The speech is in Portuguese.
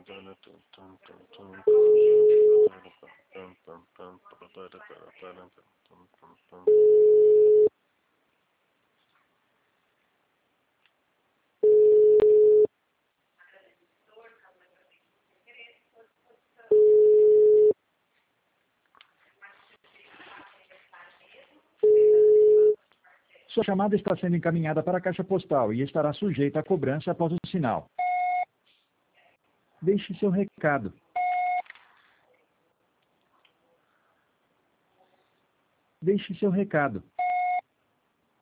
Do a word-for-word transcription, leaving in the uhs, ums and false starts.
Sua chamada está sendo encaminhada para a caixa postal e estará sujeita a cobrança após o sinal. Deixe seu recado. Deixe seu recado.